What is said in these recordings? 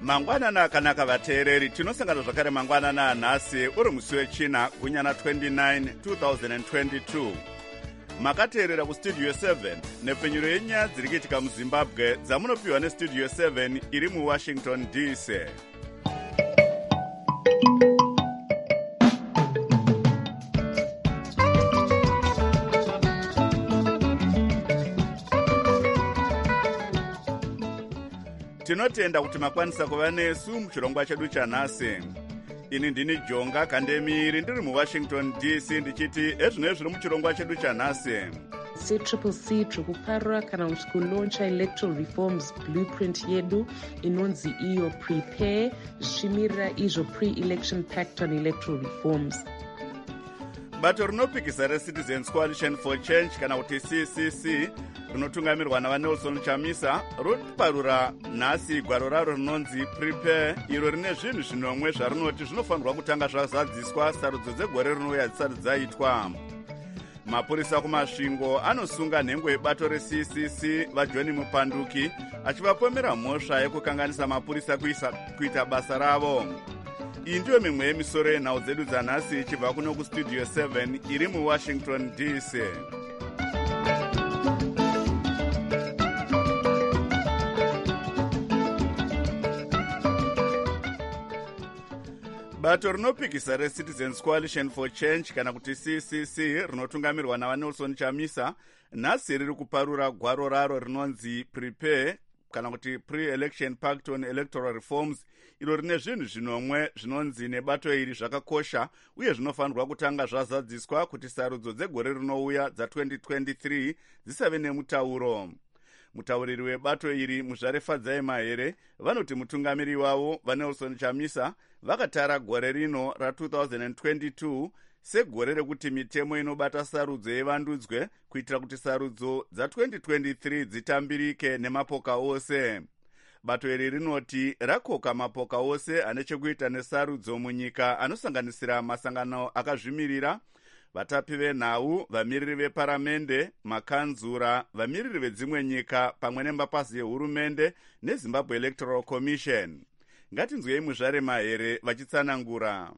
Mangwanana akanaka vateereri, tinosangana zvakare mangwanana anhasi uri musi wechina gunyana 29 2022. Makateerera kustudio 7 nepfenyuro yenyaya dziri kuitika muzimbabwe dzamunopiwa nestudio 7 iri muwashington DC. Tinotenda kuti makwanisa kuva nesu muchirongwa chedu chanhasi. Ini ndini Jonga Kandemiri ndiri muWashington DC ndichiti ezvino zviri muchirongwa chedu chanhasi. CCC kuparura kana kuloncha electoral reforms blueprint yedu inonzi iyo prepare zvichimirira izvo pre-election pact on electoral reforms. Bato rinopikisa reCitizens Coalition for Change kana kuti CCC rinotungamirwa naVanelson Chamisa roparura nhasi gwaro raro rinonzi prepare, iro rine zvinhu zvinomwe zvarinoti zvinofanirwa kutanga zvazadziswa sarudzo dzegore rinouya dzisati dzaitwa. Mapurisa kumasvingo anosunga nhengo yebato reCCC vaJohn Mupanduki achivapomera mhosva yekukanganisa mapurisa kuita basa ravo. Iyi ndiyo mimwe yemisoro yenhau dzedu dzanhasi ichibva kuno kustudio 7 iri muWashington DC. Bato rinopikisa reCitizens Coalition for Change kana kuti CCC rinotungamirwa naVanelson Chamisa nhasi riri kuparura gwaro raro rinonzi prepare kana kuti pre-election pact on electoral reforms, iro rine zvinhu zvinomwe zvinonzi nebato iri zvakakosha uye zvinofanirwa kutanga zvazadziswa kuti sarudzo dzegore rinouya dza2023 dzisave nemutauro. Mutauriri webato iri Muzvarefadzai Mahere vanoti mutungamiri wavo Vanelson Chamisa vakatara gore rino ra2022 segore rekuti mitemo inobata sarudzo yevandudzwe kuitira kuti sarudzo dza2023 dzitambirike nemapoka ose. Bato iri rinoti rakoka mapoka ose ane chekuita nesarudzo munyika anosanganisira masangano akazvimirira, vatapi venhau, vamiriri veparamende, makanzura, vamiriri vedzimwe nyika pamwe nemapazi ehurumende neZimbabwe Electoral Commission. Ngatinzwei Muzvare Mahere vachitsanangura.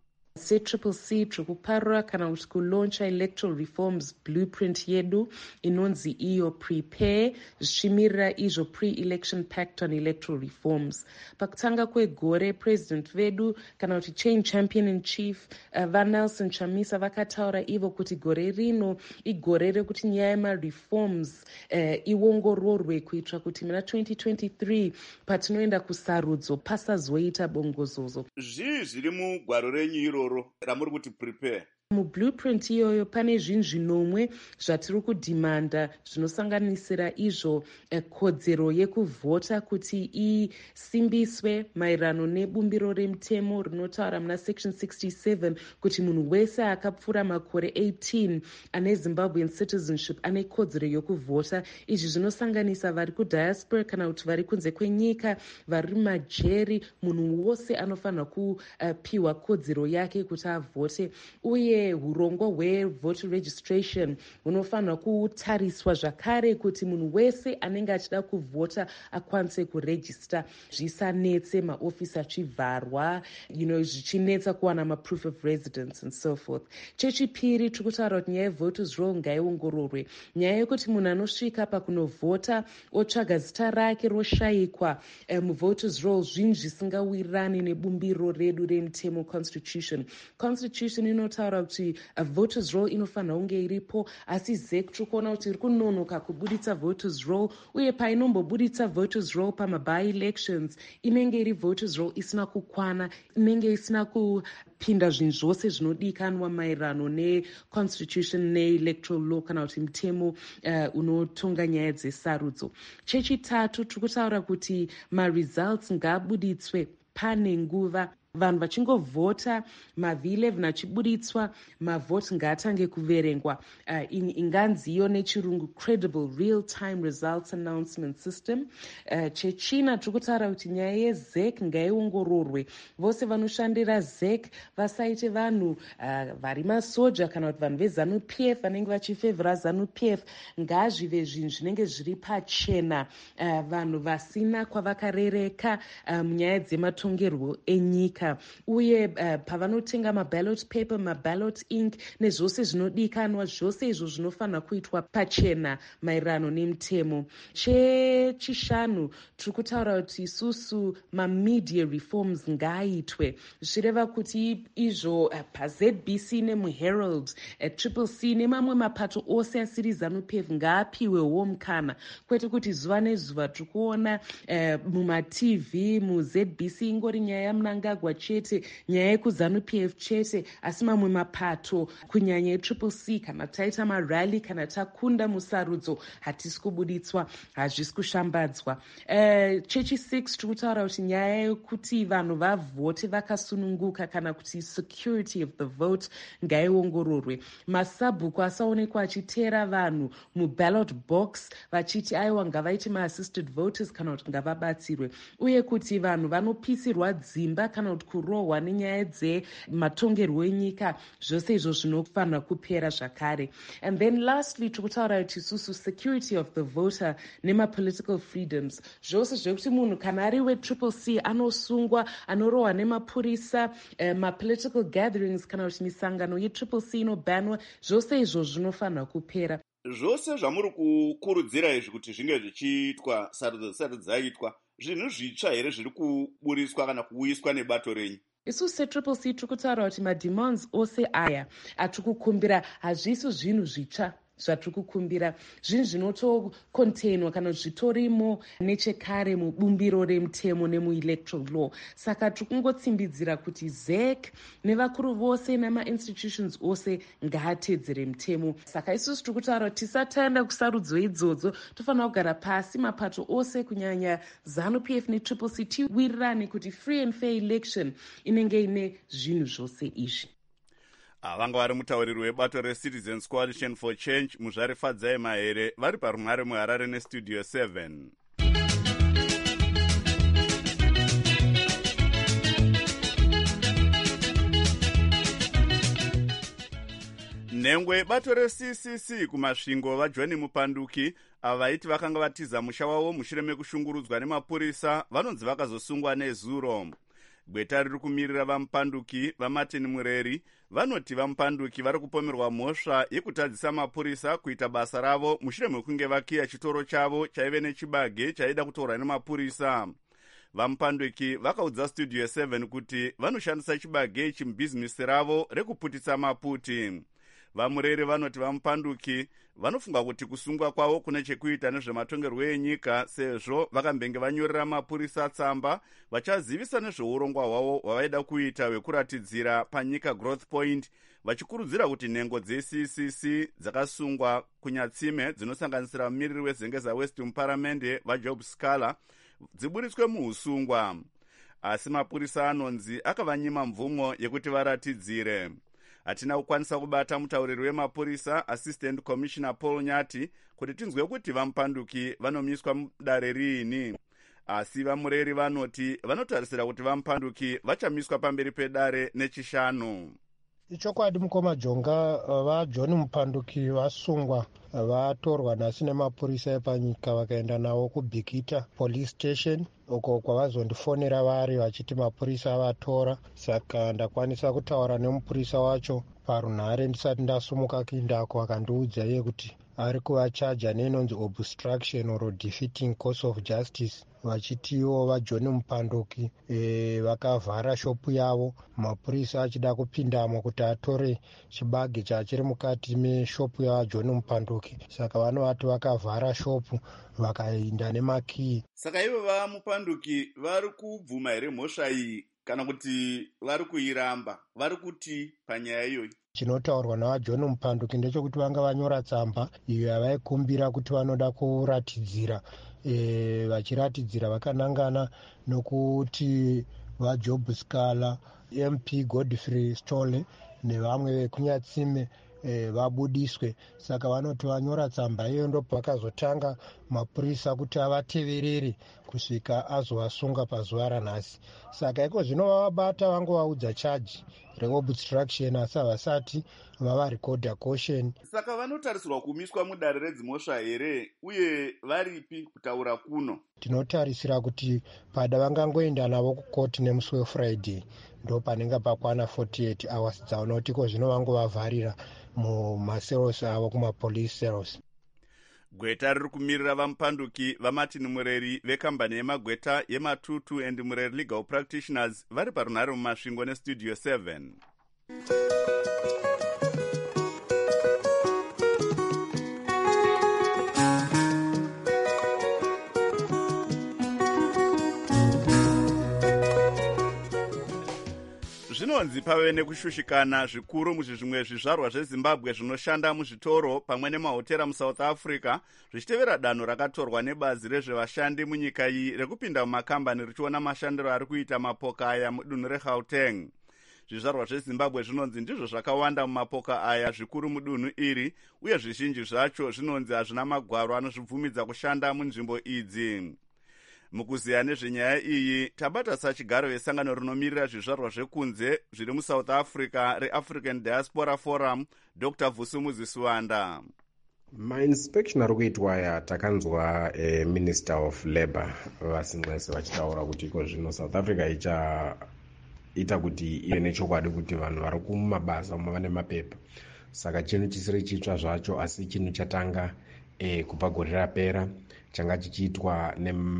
CCC kuparura kana kuloncha electoral reforms blueprint yedu inonzi iyo prepare zvichimirira izvo pre-election pact on electoral reforms. Pakutanga kwegore president vedu kana kuti change champion in chief Vanelson Chamisa vakataura ivo kuti gore rino igore rekuti nyaya yemareforms iongororwe kuitira kuti muna 2023 patinoenda kusarudzo pasazoita bongozozo. Zvii zviri mugwaro renyu iroro ramuri kuti prepare? Mublueprint iyoyo pane zvinhu zvinomwe zvatiri kudhimanda zvinosanganisira izvo kodzero yekuvhota kuti isimbiswe maererano nebumbiro remutemo rinotaura muna section 67 kuti munhu wese akapfuura makore 18 ane Zimbabwean citizenship ane kodzero yekuvhota. Izvi zvinosanganisa vari kudiaspora kana kuti vari kunze kwenyika, vari majeri, munhu wose anofanira kupiwa kodzero yake kuti avhote. Uye urongwa hwevoter registration hunofanira kutariswa zvakare kuti munhu wese anenge achida kuvhota akwanise kurejista, zvisanetse maofisi achivharwa, zvichinetsa kuwana maproof of residence and so forth. Chechipiri tiri kutaura kuti nyaya yevoters roll ngaiongororwe. Nyaya yekuti munhu anosvika pakunovhota otsvaga zita rake roshayikwa muvoters roll, zvinhu zvisingawirirani nebumbiro redu remutemo constitution inotaura kuti voters roll inofanira kunge iripo, asi ZEC tiri kuona kuti iri kunonoka kubuditsa voters roll, uye painombobuditsa voters roll pamaby elections inenge iri voters roll isina kukwana, inenge isina kupinda zvinhu zvose zvinodikanwa maererano neconstitution neelectoral law kana kuti mutemo unotonga nyaya dzesarudzo. Chechitatu tiri kutaura kuti maresults ngaabuditswe pane nguva vanhu vachingovhota, mavhi-11 achiburitswa, mavhoti ngaatange kuverengwa. Inganziyo nechirungu credible real-time results announcement system. Chechina tiri kutaura kuti nyaya yeZEC ngaiongororwe. Vose vanoshandira ZEC vasaite vanhu vari masoja kana kuti vanhu veZANU-PF vanenge vachifevhera ZANU-PF. Ngazvive zvinhu zvinenge zviri pachena, vanhu vasina kwavakarereka munyaya dzematongerwo enyika. Uye pavanotenga maballot paper, maballot ink nezvose zvinodikanwa, zvose izvo zvinofanira kuitwa pachena maererano nemutemo. Chechishanu tiri kutaura kuti isusu mamedia reforms ngaaitwe, zvichireva kuti izvo paZBC nemuHerald, Triple C nemamwe mapato ose asiri ZANU-PF ngaapiwewo mukana, kwete kuti zuva nezuva tiri kuona mumaTV, muZBC ingori nyaya yaMnangagwa chete, nyaya yekuZANU-PF chete, asi mamwe mapato kunyanya yeTriple C kana taita marally kana takunda musarudzo hatisi kubuditswa, hazvisi kushambadzwa. Chechi6 tiri kutaura kuti nyaya yekuti vanhu vavhote vakasununguka kana kuti security of the vote ngaiongororwe. Masabhuku asaonekwa achitera vanhu muballot box vachiti aiwa ngavaite maassisted voters kana kuti ngavabatsirwe, uye kuti vanhu vanopisirwa dzimba kana kuti kurohwa nenyaya dzematongerwo enyika, zvose izvo zvinofanira kupera zvakare. And then lastly tiri kutaura kuti isusu security of the voter nemapolitical freedoms, zvose zvekuti munhu kana ari weTriple C anosungwa, anorohwa nemapurisa, mapolitical gatherings kana kuti misangano yeTriple C inobanwa, zvose izvo zvinofanira kupera. Zvose zvamuri kukurudzira izvi kuti zvinge zvichiitwa sarudzo dzisati dzaitwa, zvinhu zvitsva here zviri kuburiswa kana kuuyiswa nebato renyu? Isusu seTriple C tiri kutaura kuti mademands ose aya atiri kukumbira hazvisi zvinhu zvitsva zvatiri kukumbira, zvinhu zvinotokontainwa kana zvitorimo nechekare mubumbiro remutemo nemuelectoral law. Saka tiri kungotsimbidzira kuti ZEC nevakuru vose nemainstitutions ose ngaatedzere mutemo. Saka isusu tiri kutaura kuti tisataenda kusarudzo idzodzo, tofanira kugara pasi mapato ose kunyanya ZANU-PF neTriple C tiwirirane kuti free and fair election inenge ine zvinhu zvose izvi. Vanga vari mutauriri webato reCitizens Coalition for Change Muzvare Fadzai Mahere vari parunhare muHarare neStudio 7. Nhengwe bato reCCC kumasvingo vaJohn Mupanduki avaiti vakanga vatiza musha wavo mushure mekushungurudzwa nemapurisa vanonzi vakazosungwa nezuro. Gweta riri kumirira vaMupanduki vaMartin Mureri vanoti vaMupanduki vari kupomerwa mhosva yekutadzisa mapurisa kuita basa ravo mushure mekunge vakiya chitoro chavo chaive nechibage chaida kutorwa nemapurisa. VaMupanduki vakaudza Studio 7 kuti vanoshandisa chibage ichi mubhizinisi ravo rekuputisa maputi. VaMureri vanoti vaMupanduki vanofunga kuti kusungwa kwavo kune chekuita nezvematongerwo enyika, sezvo vakambenge vanyorera mapurisa tsamba vachazivisa nezveurongwa hwavo hwavaida kuita hwekuratidzira panyika Growth Point, vachikurudzira kuti nhengo dzeCCC dzakasungwa kunyatsime dzinosanganisira mumiriri weZengeza West muparamende vaJob Scala dziburitswe muusungwa, asi mapurisa anonzi akavanyima mvumo yekuti varatidzire. Hatina kukwanisa kubata mutauriri wemapurisa Assistant Commissioner Paul Nyati kuti tinzwe kuti vaMupanduki vanomiswa mudare riini, asi vaMureri vanoti vanotarisira kuti vaMupanduki vachamiswa pamberi pedare nechishanu. Ichokwadi mukoma Jonga, vaJohn Mupanduki vasungwa vatorwa nhasi nemapurisa epanyika vakaenda navo kuBikita Police Station uko kwavazondifonera vari vachiti mapurisa avatora. Saka ndakwanisa kutaura nemupurisa wacho parunhare ndisati ndasumuka kuindako, akandiudza iye kuti ari kuvachaja nenonzi obstruction or defeating course of justice, vachitiwo vaJohn Mupanduki vakavhara shopu yavo, mapurisa achida kupindamo kuti atore chibage chachiri mukati meshopu yavaJohn Mupanduki. Saka vanovati vakavhara shopu vakaenda nemakiyi. Saka ivo vaMupanduki vari kubvuma here mhosva iyi kana kuti vari kuiramba? Vari kuti panyaya iyoyi? Chinotaurwa navaJohn Mupanduki ndechekuti vanga vanyora tsamba iyo yavaikumbira kuti vanoda kuratidzira, vachiratidzira vakanangana nokuti vajob scala, MP Godfrey Stole nevamwe vekunyatsime vabudiswe. Saka vanoti vanyora tsamba iyo ndo pakazotanga mapurisa kuti avateverere kusvika azovasunga pazuva ranhasi. Saka iko zvino vavabata vangovaudza chaji reobstruction asi havasati vavarekodha caution. Saka vanotarisirwa kumiswa mudare redzimhosva here uye varipi kutaura kuno? Tinotarisira kuti pada vangangoenda navo kukoti nemusi weFriday ndo panenge pakwana 48 hours dzavo, nokuti iko zvino vangovavharira mumaseros avo kumapolice cells. Gweta riri kumirira vamupanduki vaMartin Mureri vekambani yemagweta yeMatutu and Mureri Legal Practitioners vari parunhare mumasvingo nestudio 7. Zvinonzi pave nekushushikana zvikuru muzvimwe zvizvarwa zveZimbabwe zvinoshanda muzvitoro pamwe nemahotera muSouth Africa zvichitevera danho rakatorwa nebazi rezvevashandi munyika iyi rekupinda mumakambani richiona mashandiro ari kuita mapoka aya mudunhu reGauteng. Zvizvarwa zveZimbabwe zvinonzi ndizvo zvakawanda mumapoka aya zvikuru mudunhu iri, uye zvizhinji zvacho zvinonzi hazvina magwaro anozvibvumidza kushanda munzvimbo idzi. Mukuziya nezvenyaya iyi tabata sachigaro vesangano rinomirira zvizvarwa zvekunze zviri muSouth Africa reAfrican Diaspora Forum, Dr. Vusumuzi Suwanda. Mainspection ari kuitwa aya takanzwa Minister of Labour vasinqese vachitaura kuti iko zvino South Africa ichaita kuti ive nechokwadi kuti vanhu vari kumabasa vane mapepa. Saka chinhu chisiri chitsva zvacho, asi chinhu chatanga kubva gore rapera changa chichiitwa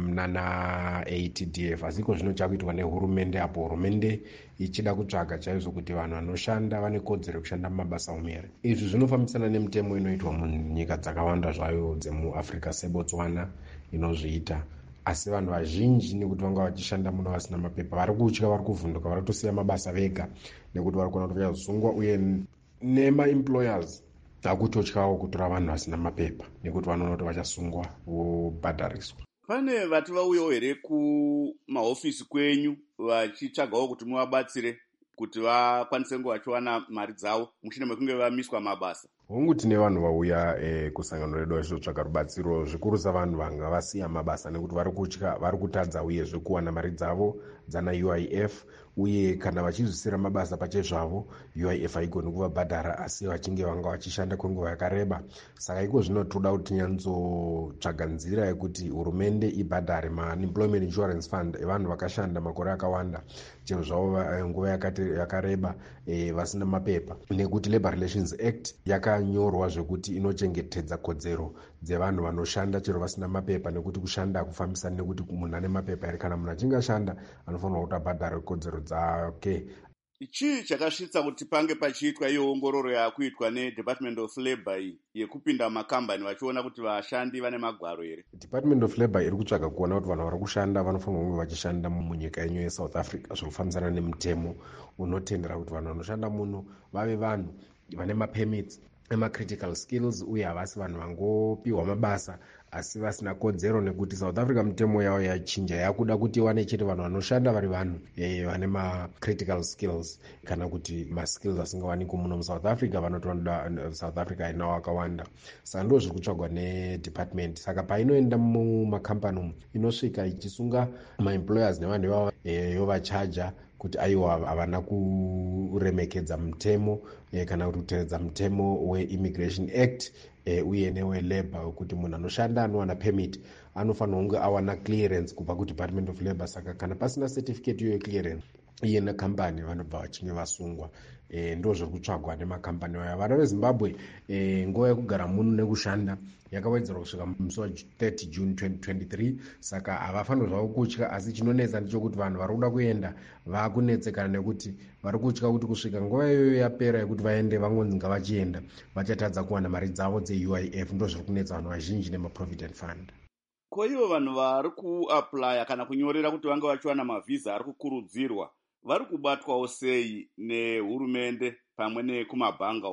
nana ATDF, asi iko zvino chakuitwa nehurumende, apo hurumende ichida kutsvaga chaizvo kuti vanhu vanoshanda vane kodzero yekushanda mumabasa omere. Izvi zvinofambisana nemitemo inoitwa munyika dzakawanda zvayo dzemuAfrica seBotswana inozviita, asi vanhu vazhinji nekuti vanga vachishanda muno vasina mapepa vari kutya, vari kuvhunduka, vari kutosiya mabasa vega nekuti vari kuona kuti vachazosungwa, uye nemaemployers akutotyawo kutora vanhu vasina mapepa nekuti vanoona kuti vachasungwa vobhadhariswa. Pane vati vauyawo here kumahofisi kwenyu vachitsvagawo kuti muvabatsire kuti vakwanise kunge vachiwana mari dzavo mushure mekunge vamiswa mabasa? Hongu tine vanhu vauya kusangano redu vachitsvaga rubatsiro, zvikuru savanhu vanga vasiya mabasa nekuti vari kutya, vari kutadza uyezve kuwana mari dzavo dzana UIF, uye kana vachizvisira mabasa pachezvavo UIF haigoni kuvabhadhara asi vachinge vanga vachishanda kwenguva yakareba. Saka iko zvino toda kuti tinyanzotsvaga nzira yekuti hurumende ibhadhare maUnemployment Insurance Fund evanhu vakashanda makore akawanda chero zvavo nguva yakareba vasina mapepa, nekuti Labour Relations Act yakanyorwa zvekuti inochengetedza kodzero dzevanhu vanoshanda chero vasina mapepa, nekuti kushanda hakufambisani nekuti munhu ane mapepa here. Kana munhu achinge ashanda anofanirwa kuti abhadhare kodzero dzake. Chii chakasvitsa kuti pange pachiitwa iyo ongororo yakuitwa neDepartment of Labour yekupinda mumakambani vachiona kuti vashandi vane magwaro here? Department of Labour iri kutsvaga kuona kuti vanhu vari kushanda vanofanirwa kunge vachishanda munyika yenyu yeSouth Africa zvinofambisana nemutemo unotendera kuti vanhu vanoshanda muno vave vanhu vane mapermits ema-critical skills, uye havasi vanhu vangopiwa mabasa asi vasina kodzero, nekuti South Africa mutemo yavo yachinja, yakuda kuti iwane chete vanhu vanoshanda vari vanhu vane ma-critical skills, kana kuti ma-skills asingawanikwi muno muSouth Africa vanotoda South Africa inawo akawanda. Saka ndo zviri kutsvagwa nedepartment. Saka painoenda mumakambani umu inosvika ichisunga maemployers nevanhu ivavo yovachaja kuti aiwa havana kuremekedza mutemo kana kuti kutevedza mutemo weImmigration Act uye neweLabour wekuti munhu anoshanda anowana permit anofanirwa kunge awana clearance kubva kuDepartment of Labour. Saka kana pasina certificate iyoyo clearance iye nekambani vanobva vachinge vasungwa. Ndo zviri kutsvagwa nemakambani aya. Vana veZimbabwe nguva yekugara muno nekushanda yakawedzerwa kusvika musi wa30 June 2023. Saka havafanirwa zvavo kutya, asi chinonetsa ndechekuti vanhu vari kuda kuenda vakunetsekana nekuti vari kutya kuti kusvika nguva iyoyo yapera yekuti vaende vangonzi ngavachienda vachatadza kuwana mari dzavo dzeUIF. Ndo zviri kunetsa vanhu vazhinji nemaProvident Fund. Ko ivo vanhu vari kuaplaya kana kunyorera kuti vange vachiwana mavhiza ari kukurudzirwa vari kubatwawo sei nehurumende pamwe nekumabhanga uku?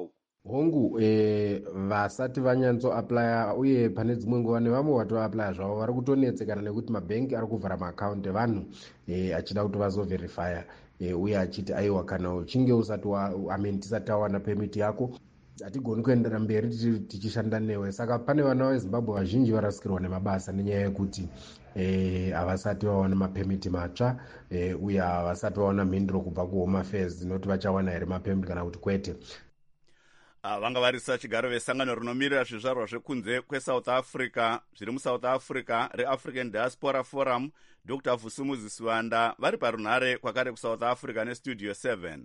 hongu vasati vanyatsoaplya uye pane dzimwe nguva nevamwe vatoaplya zvavo vari kutonetsekana nekuti mabhengi ari kuvhara maakaunti evanhu achida kuti vazovherifya uye achiti aiwa kana uchinge usati tisati tawana pemiti yako hatigoni kuendera mberi tichishanda newe. Saka pane vana vezimbabwe vazhinji varasikirwa nemabasa nenyaya yekuti havasati vawana mapemiti matsva uye havasati vawana mhinduro kubva kuhome affairs dzinoti vachawana here mapemiti kana kuti kwete. Vanga varisa chigaro vesangano rinomirira zvizvarwa zvekunze kwesouth africa zviri musouth africa reAfrican Diaspora Forum, Dr. Vusumuzi Siwanda vari parunhare kwakare kusouth africa nestudio 7.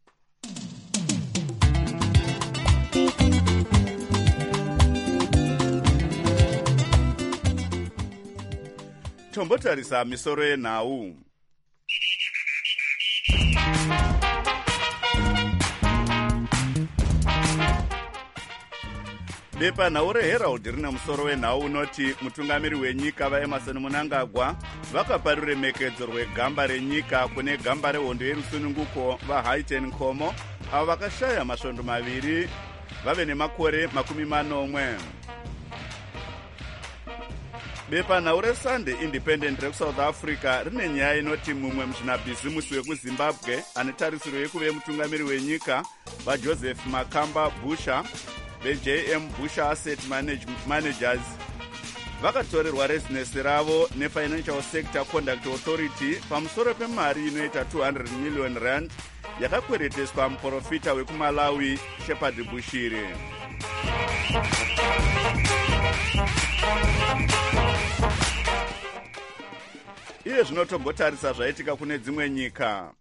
Tombotarisa misoro yenhau. Bepanhau reHerald rine musoro wenhau unoti mutungamiri wenyika vaEmmerson Mnangagwa vakapa ruremekedzo rwegamba renyika kune gamba rehondo yerusununguko vaHaighton Nkomo avo vakashaya masvondo maviri vave nemakore 40. Bepanhau reSunday Independent rekusouth Africa rine nyaya inoti mumwe muzvinabhizimusi wekuZimbabwe ane tarisiro yekuve mutungamiri wenyika vaJoseph Makamba Busha veJM Busha Asset Managers vakatorerwa rezinesi ravo neFinancial Sector Conduct Authority pamusoro pemari inoita 200 million rand yakakwereteswa muprofita wekuMalawi Shepard Bushiri. Iye zvinotombotarisa zvaitika kune dzimwe nyika.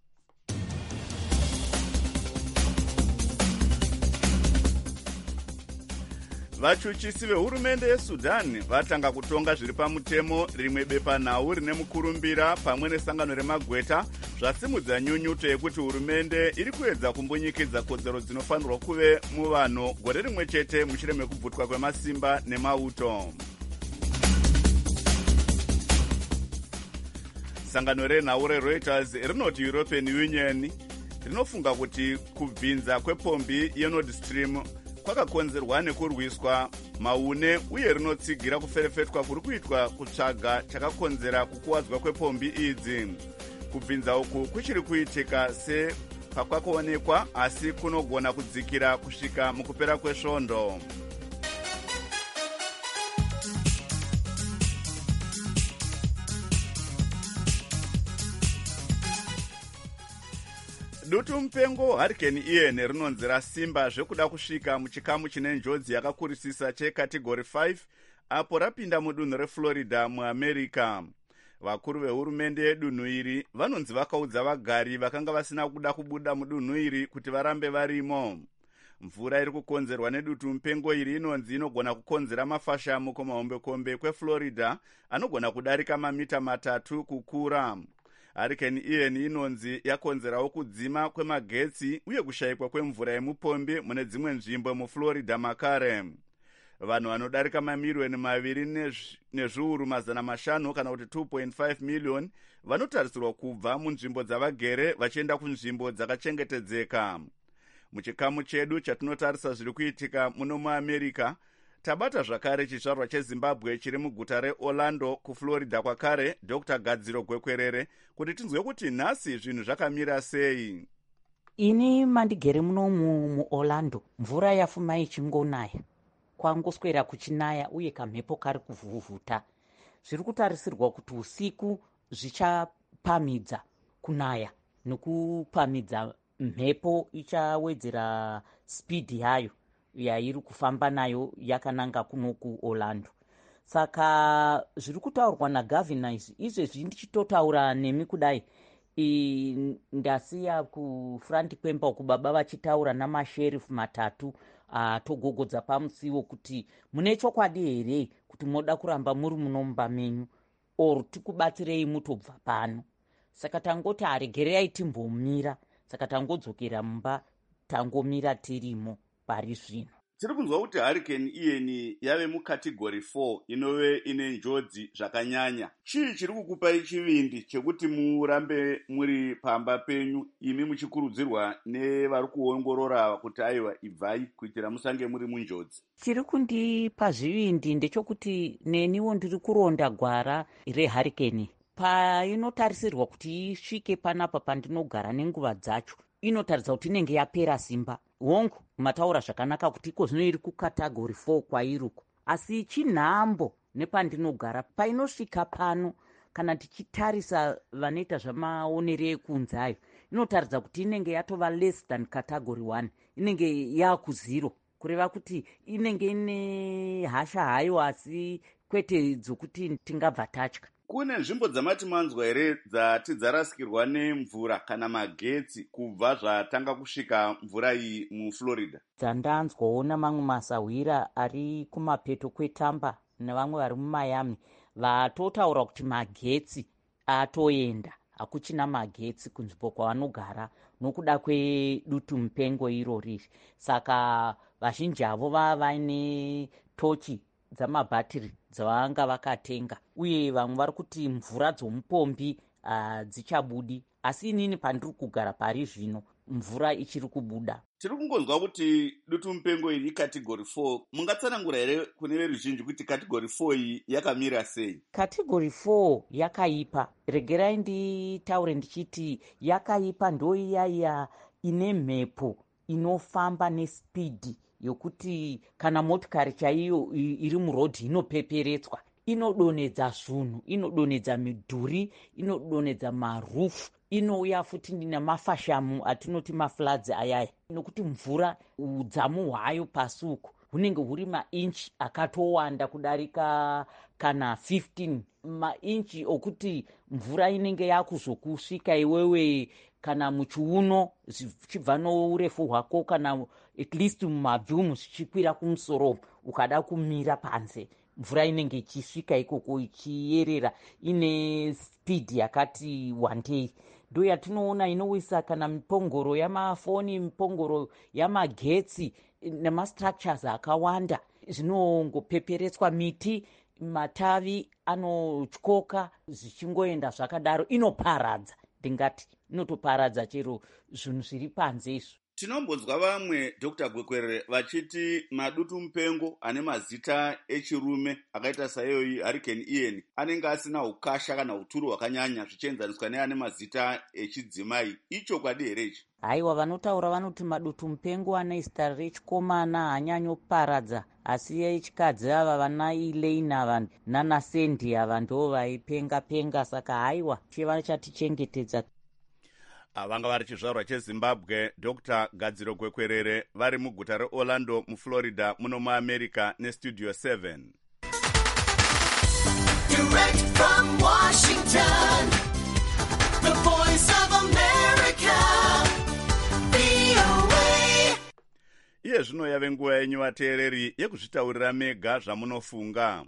Vachuchisi vehurumende yeSudan vatanga kutonga zviri pamutemo rimwe bepanhau rine mukurumbira pamwe nesangano remagweta zvasimudza nyunyuto yekuti hurumende iri kuedza kumbunyikidza kodzero dzinofanirwa kuve muvanhu gore rimwe chete mushure mekubvutwa kwemasimba nemauto. Sangano renhau reReuters rinoti European Union rinofunga kuti kubvinza kwepombi yeNord Stream kwakakonzerwa nekurwiswa maune uye rinotsigira kuferefetwa kuri kuitwa kutsvaga chakakonzera kukuwadzwa kwepombi idzi. Kubvinza uku kuchiri kuitika sepakwakuonekwa asi kunogona kudzikira kusvika mukupera kwesvondo. Dutu mupengo Hurricane Ian rinonzi rasimba zvekuda kusvika muchikamu chine njodzi yakakurisisa checategory 5 apo rapinda mudunhu reFlorida muAmerica. Vakuru vehurumende yedunhu iri vanonzi vakaudza vagari vakanga vasina kuda kubuda mudunhu iri kuti varambe varimo. Mvura iri kukonzerwa nedutu mupengo iri inonzi inogona kukonzera mafashamu kumahombekombe kweFlorida anogona kudarika mamita 3 kukura. Hurricane Ian inonzi yakonzerawo kudzima kwemagetsi uye kushayikwa kwemvura yemupombi mune dzimwe nzvimbo muFlorida makare. Vanhu vanodarika mamiliyoni 2 nezviuru 500 kana kuti 2.5 million vanotarisirwa kubva munzvimbo dzavagere vachienda kunzvimbo dzakachengetedzeka. Muchikamu chedu chatinotarisa zviri kuitika muno muAmerica tabata zvakare chizvarwa cheZimbabwe chiri muguta reOrlando kuFlorida kwakare Dr. Gadziro Gwekwerere kuti tinzwe kuti nhasi zvinhu zvakamira sei. Ini mandigere munomu muOrlando mvura yafuma ichingonaya kwangoswera kuchinaya uye kamhepo kari kuvhuvhuta. Zviri kutarisirwa kuti usiku zvichapamidza kunaya nekupamidza mhepo ichawedzera speed yayo yairi kufamba nayo yakananga kuno kuOrlando. Saka zviri kutaurwa naGavana izvezvi ndichitotaura nemi kudai ndasiya kufront kwemba uku baba vachitaura namasherifu 3 atogogodza pamusiwo kuti mune chokwadi here kuti moda kuramba muri muno mumba menyu or tikubatsirei mutobva pano. Saka tangoti aregerei timbomira, saka tangodzokera mumba tangomira tirimo pari zvino. tiri kunzwa kuti hurricane Ian yave mucategory 4 inove ine njodzi zvakanyanya. Chii chiri kukupai chivindi chekuti murambe muri pamba penyu imi muchikurudzirwa nevari kuongorora kuti aiwa ibvai kuitira musange muri munjodzi? Chiri kundipa zvivindi ndechekuti neniwo ndiri kuronda gwara rehurricane. Painotarisirwa kuti isvike panapa pandinogara nenguva dzacho, inotaridza kuti inenge yapera simba. Hongu, mataura zvakanaka kuti iko zvino iri kucategory 4 kwairuko. Asi chinhambo nepandinogara painosvika pano, kana tichitarisa vanoita zvamaonero ekunzayo, inotaridza kuti inenge yatova less than category 1, inenge yaku0, kureva kuti inenge ine hasha hayo, asi kwete dzokuti tingabva tatya. Kune nzvimbo dzamati manzwa here dzati dzarasikirwa nemvura kana magetsi kubva zvatanga kusvika mvura iyi muFlorida? Dzandanzwawo namamwe masahwira ari kumapeto kweTampa nevamwe vari muMiami vatotaura kuti magetsi atoenda, hakuchina magetsi kunzvimbo kwavanogara nokuda kwedutu mupengo irori. Saka vazhinji avo vaine tochi dzamabhatiri dzavanga vakatenga, uye vamwe vari kuti mvura dzomupombi dzichabudi, asi inini pandiri kugara pari zvino mvura ichiri kubuda. Tiri kungonzwa kuti dutu mupengo iyi category 4. Mungatsanangura here kune veruzhinji kuti category 4 iyi yakamira sei? Category 4 yakaipa. Regerai nditaure ndichiti yakaipa ndo iyaya ine mhepo inofamba nespidi yokuti kana motikari chaiyo iri murodhi inopeperetswa, inodonedza zvinhu, inodonedza midhuri, inodonedza marufu, inouya futi nemafashamu atinoti mafloods ayaya, nokuti mvura udzamu hwayo pasi uko hunenge huri mainchi akatowanda kudarika kana 15 mainchi okuti mvura inenge yakuzokusvika iwewe kana muchiuno zvichibva nourefu hwako, kana at least mumabvumu zvichikwira kumusoro ukada kumira panze, mvura inenge ichisvika ikoko ichiyerera ine spidi yakati wandei. Ndo yatinoona inowisa kana mipongoro yamafoni, mipongoro yamagetsi nemastructures akawanda zvinongopeperetswa, miti matavi anotyoka zvichingoenda zvakadaro, inoparadza. Ndingati inotoparadza chero zvinhu zviri panze izvo. Tinombonzwa vamwe Dr. Gwekwerere vachiti madutu mupengo ane mazita echirume akaita saiyoyi hurricane Ian anenge asina ukasha kana uturu hwakanyanya zvichienzaniswa neane mazita echidzimai. Icho kwadi here ichi? Haiwa, vanotaura vanoti madutu mupengo ane zita rechikomana hanyanyoparadza, asi echikadzi ava vana Elaine ava nana Sandy ava ndo vaipenga penga. Saka haiwa, chiva chatichengetedza. Vanga vari chizvarwa cheZimbabwe, Dr. Gadziro Gwekwerere vari muguta reOrlando muFlorida muno muAmerica neStudio 7. Direct from Washington, the voice of America, VOA. Iye zvino yave nguva yenyu vateereri yekuzvitaurira mega zvamunofunga.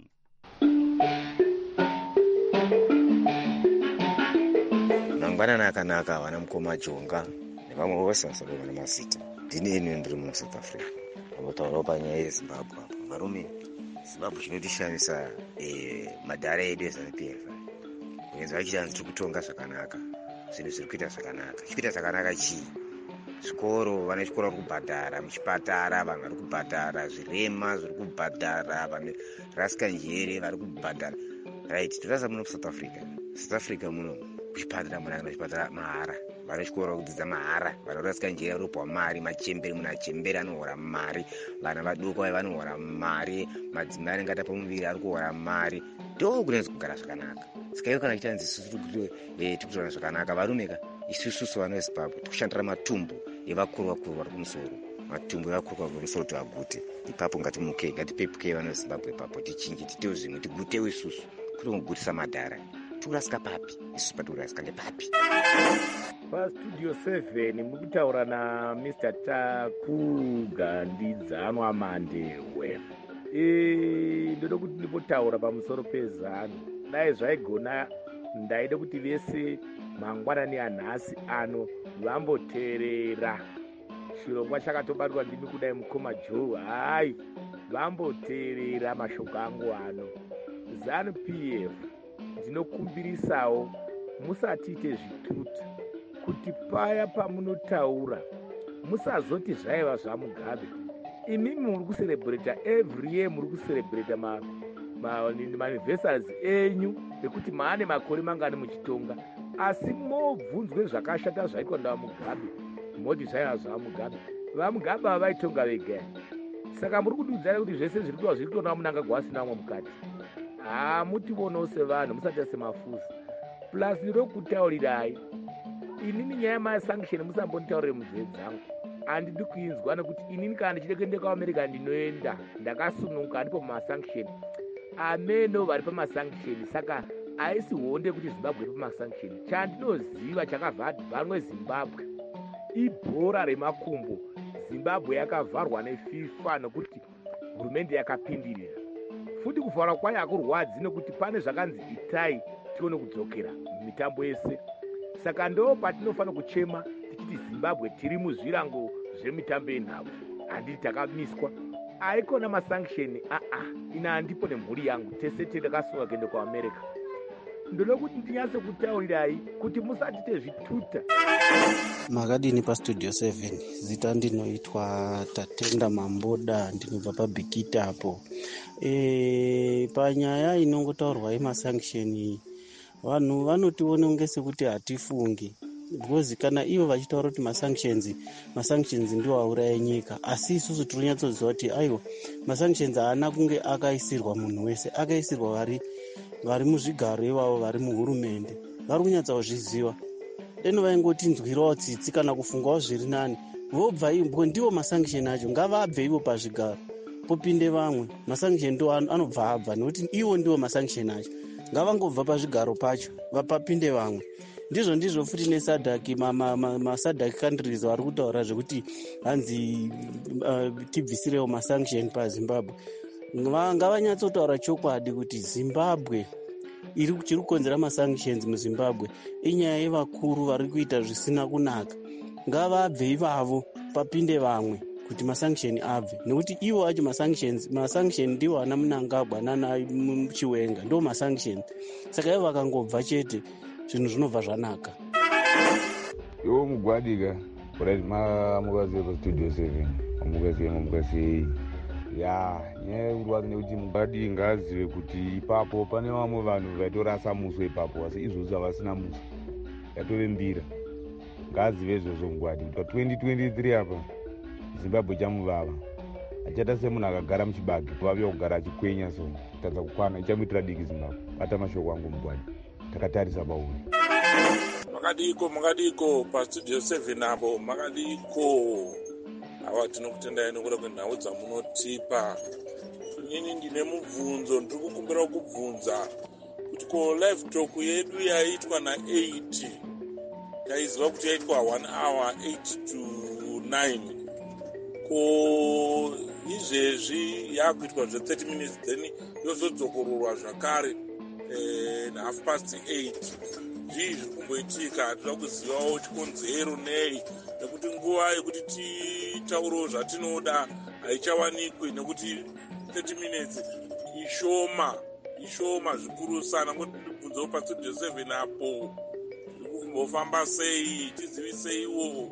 Mangwanani akanaka vana mukoma Jonga nevamwe vose vasoro vana mazita. Ndini eni ndiri muSouth Africa. Vanotaurawo panyaya yeZimbabwe apo. Varume, Zimbabwe chinotishamisa madhara edu eZANU-PF. Kunyanzi vachichanzi tiri kutonga zvakanaka, zvinhu zviri kuita zvakanaka. Chikuita zvakanaka chii? Zvikoro, vana chikoro vari kubhadhara, muchipatara vanhu vari kubhadhara, zvirema zviri kubhadhara, vanhu rasika njere vari kubhadhara. Right, totarisa muno kuSouth Africa. South Africa muno kuchipatara munhu chipatara mahara, vana chikoro kudzidza mahara, vanorasika njere ropa mari, machembere munhu achembere anohora mari, vana vaduku vanohora mari, madzimai anenge atapa muviri ari kuhora mari. Ndo kunenzi kugara zvakanaka. Saka iyo kana chichanzi isusu tiri kutora zvakanaka, varumeka isusu vana veZimbabwe tikushandira matumbu evakuru vakuru vari kumusoro, matumbu evakuru vari kumusoro tivagute. Ipapo ngatimuke, ngatipepuke vana veZimbabwe ipapo, tichinje, titewo zvimwe, tigutewo isusu, kuri kugutisa madhara. Tikurasika papi? Isusu patikurasika ndepapi? PaStudio 7 muri kutaura naMr. Taku Gandidzanwa Mandewe. Ndoda kuti ndipotaura pamusoro pezano. Dai zvaigona ndaida kuti vese mangwanani anhasi ano vamboteerera chirongwa chakatobatwa ndimi kudai mukoma Joe. Hai, vamboteerera mashoko angu ano. ZANU-PF ndinokumbirisawo musatiite zvituta, kuti paya pamunotaura musazoti zvaiva zvaMugabe. Imimi muri kuserebreta every year, muri kuserebreta maanniversaries enyu ekuti maane makore mangani muchitonga, asi mobvunzwe zvakashata zvaitwa navaMugabe moti zvaiva zvaMugabe. VaMugabe vavaitonga vega. Saka muri kududzana kuti zvese zviri kuitwa zviri kuitwa naMunangagwa asina vamwe mukati. Mutivonawo sevanhu musati semafusi. Plus ndinokutaurirai, inini nyaya yemasanction musambonditaurire munzeve dzangu. Handidi kuinzwa nekuti inini kana ndichida kuenda kuAmerica ndinoenda ndakasununguka ndipo pamasanction. Ameno vari pamasanction, saka haisi honde kuti Zimbabwe iri pamasanction. Chandinoziva chakabva bhanwe Zimbabwe ibhora remakumbo. Zimbabwe yakavharwa neFIFA nekuti hurumende yakapindirira. Futi kuvharwa kwayo hakurwadzi nekuti pane zvakanzi itai tione kudzokera mitambo yese. Saka ndo patinofanira kuchema tichiti Zimbabwe tiri muzvirango zvemitambo yenhabvu. Handiti takamiswa. Haikona masanction, ina handipo nemhuri yangu. Tese takasunga kuenda kuAmerica. Ndoda kuti ndinyatse kutaurirai kuti musatite zvituta. Makadini pastudio 7 zita ndinoitwa Tatenda Mamboda, ndinobva paBikita apo. Panyaya inongotaurwa yemasanction, vanhu vanotiona kunge sekuti hatifungi. Because kana ivo vachitaura kuti masanctions ndiwo auraya nyika, asi isusu tinonyatsoziva kuti aiwa masanctions haana kunge akaisirwa munhu wese, akaisirwa vari muzvigaro ivavo, vari muhurumende, vari kunyatsozviziva. Deno vaingotinzwirawo tsitsi kana kufungawo zviri nani, vobva ivo ndivo masanction acho, ngavabve ivo pazvigaro popinde vamwe. Masanction ndo anobva abva nekuti ivo ndivo masanction acho, ngavangobva pazvigaro pacho vapapinde vamwe. Ndizvo futi nesadhaki, masadhaki countries vari kutaura zvekuti hanzi tibvisirewo masanction paZimbabwe. Ngavanyatsotaura chokwadi kuti Zimbabwe chiri kukonzera masanctions muZimbabwe inyaya yevakuru vari kuita zvisina kunaka. Ngavabve ivavo papinde vamwe kuti masanction abve, nekuti ivo acho masanction ndiwo ana Munangagwa nana Chiwenga ndo masanction. Saka ivo vakangobva chete zvinhu zvinobva zvanaka. Iwo Mugwadika mukazive pastudio 7 mukazivei ya nyaya yekurwadza nekuti Mugwadi ngaazive kuti ipapo pane vamwe vanhu vaitorasa muso ipapo, asi izvozvo havasina muso, yatove mbira. Ngaazive izvozvo Mugwadi kuti pa2023 apa Zimbabwe chamuvava, achata semunhu akagara muchibage kuvaviwa kugara achikwenya so kutadza kukwana, ichamuitira diki Zimbabwe. Bata mashoko angu Mugwadi, takatarisa pauri. Makadiko pastudio 7 apo, makadiko. Ava tinokutendai nekuda kwenhau dzamunotipa. Inini ndine mubvunzo ndiri kukumbira kubvunza kuti ko live talk yedu yaitwa na8 taiziva kuti yaitwa 1 hour 8 to 9, ko izvezvi yakuitwa zve30 minutes then yozodzokororwa zvakare na 8:30. Zvii zviri kumboitika? Toda kuzivawo chikonzero nei, nekuti nguva yekuti titaurewo zvatinoda haichawanikwi, nekuti 30 minutes ishoma zvikuru sana. Ngoti ndibvunzewo pastudio 7 apo zviri kumbofamba sei, tiziviseiwo.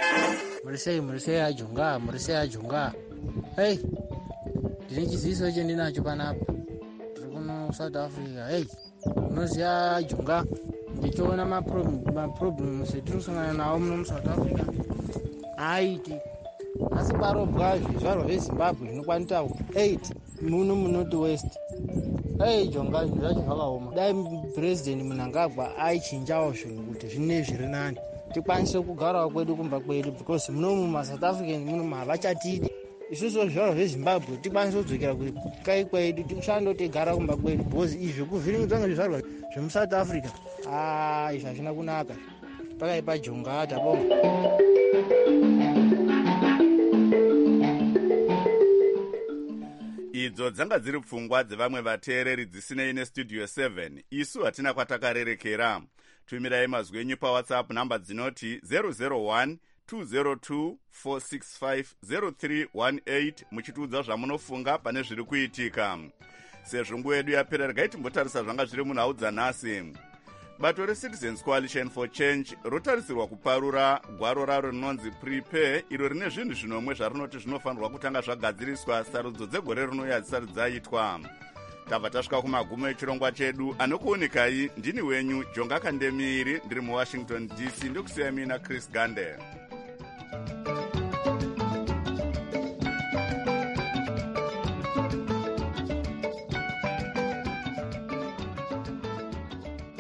Muri sei ajonga. Hey, ndine chiziviso chendinacho panapa, tiri kuno South Africa. Hey, unoziva ajonga, ndichiona maproblems etinosangana nawo muno muSouth Africa aiti asi parobwa zvizvarwa veZimbabwe zvinokwanitawo 8 muno munoti west. Jonga zvinhu zvacho zvakaoma. Dai President Munangagwa aichinjawo zvinhu kuti zvine zviri nani, tikwanise kugarawo kwedu kumba kwedu, because muno mumaSouth African muno havachatidi. Isusu zvizvarwa veZimbabwe tikwanise kudzokera kai kwedu, tishando tigara kumba kwedu, because izvi kuvhiringidzwa ngezvizvarwa zvemuSouth Africa izvi hazvina kunaka. Pakaipa Jonga tabonga. Idzo dzanga dziri pfungwa dzevamwe vateereri dzisinei nestudio 7. Isu hatina kwatakarerekera. Tumirai mazwi enyu paWhatsApp namba dzinoti 001 202-465-0318 muchitiudza zvamunofunga pane zviri kuitika. Sezvo nguva yedu yapera, regai timbotarisa zvanga zviri munhau dzanhasi. Bato reCitizens Coalition for Change rotarisirwa kuparura gwaro raro rinonzi Prepare, iro rine zvinhu zvinomwe zvarinoti zvinofanirwa kutanga zvagadziriswa sarudzo dzegore rinouya dzisati dzaitwa. Tabva tasvika kumagumo echirongwa chedu. Anokuonekai ndini wenyu Jonga Kandemiri, ndiri muWashington DC, ndokusiyamina Chris Gande.